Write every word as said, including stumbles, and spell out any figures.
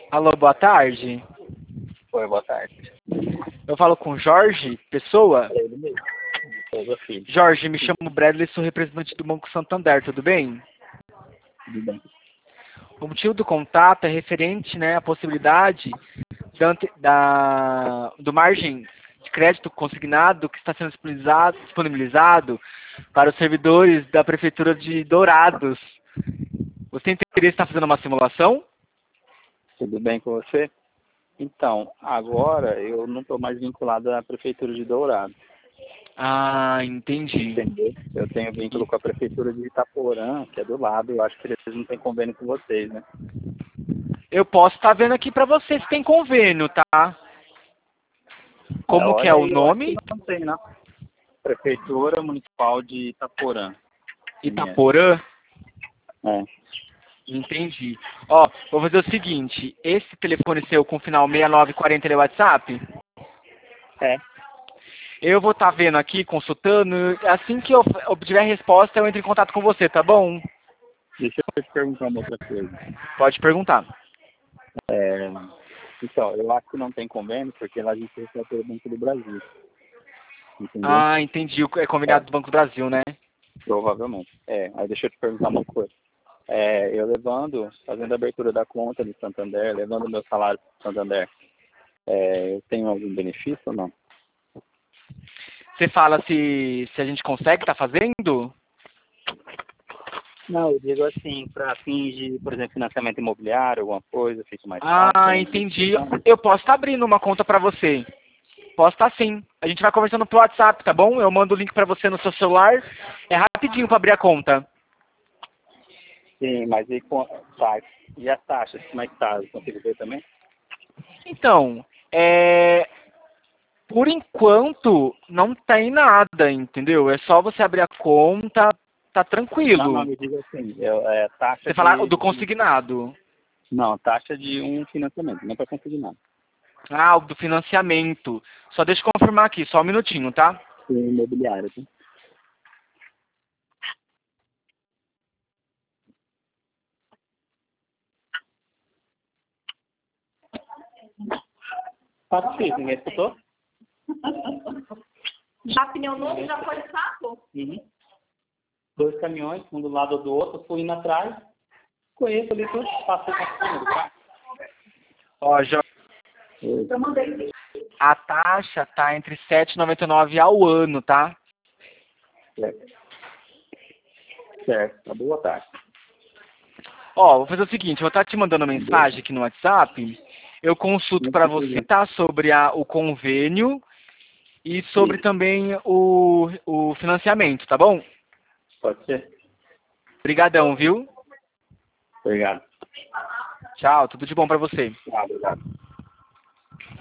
Alô, boa tarde. Oi, boa tarde. Eu falo com Jorge Pessoa. É ele mesmo. Souza Filho. Jorge, me chamo Bradley, sou representante do Banco Santander, tudo bem? Tudo bem. O motivo do contato é referente, né, à possibilidade da, ante- da- do margem de crédito consignado que está sendo disponibilizado, disponibilizado para os servidores da Prefeitura de Dourados. Você tem interesse em estar fazendo uma simulação? Tudo bem com você? Então, agora eu não estou mais vinculado à Prefeitura de Dourado, Ah, entendi. entendeu? Eu tenho vínculo com a Prefeitura de Itaporã, que é do lado. Eu acho que eles não têm convênio com vocês, né? Eu posso estar vendo aqui para você se tem convênio, tá? É, Como que é olha o aí, eu acho que nome? não tem, não. Prefeitura Municipal de Itaporã. M S. Itaporã? É. Entendi. Ó, vou fazer o seguinte, esse telefone seu com final seis nove quatro zero ele é WhatsApp? É. Eu vou estar vendo aqui, consultando, assim que eu obtiver a resposta eu entro em contato com você, tá bom? Deixa eu te perguntar uma outra coisa. Pode perguntar. É, então, eu acho que não tem convênio, porque lá a gente recebe pelo Banco do Brasil, entendeu? Ah, entendi, é combinado do Banco do Brasil, né? Provavelmente. É, aí deixa eu te perguntar uma coisa. É, eu levando, fazendo a abertura da conta do Santander, levando meu salário para o Santander, é, eu tenho algum benefício ou não? Você fala se, se a gente consegue estar fazendo? Não, eu digo assim, para fins de, por exemplo, financiamento imobiliário, alguma coisa, fica mais fácil. Ah, Né? entendi. Eu posso estar abrindo uma conta pra você. Posso estar sim. A gente vai conversando pelo WhatsApp, tá bom? Eu mando o link pra você no seu celular. É rapidinho pra abrir a conta. Sim, mas e, com, tá, e as taxas, como é que tá? Eu consigo ver também? Então, é... por enquanto, não tem nada, entendeu? É só você abrir a conta, tá Não, não, tranquilo. me diga assim, eu, é, taxa Você fala de, do de... consignado. Não, taxa de um financiamento, não para conseguir nada. Ah, o do financiamento. Só deixa eu confirmar aqui, só um minutinho, tá? Imobiliário, tá? Tá difícil, ninguém escutou? Já pneu novo, já foi saco? Uhum. Dois caminhões, um do lado do outro, fui indo atrás, conheço ali tudo, passei por cima do carro. Ó, já... Eu mandei. a taxa tá entre sete e noventa e nove ao ano, tá? Certo. Certo, tá boa tarde. Ó, vou fazer o seguinte, eu vou estar te mandando mensagem aqui no WhatsApp. Eu consulto para você, tá? Sobre a, o convênio e sobre Sim. também o, o financiamento, tá bom? Pode ser? Obrigadão, viu? Obrigado. Tchau, tudo de bom para você. Ah, obrigado.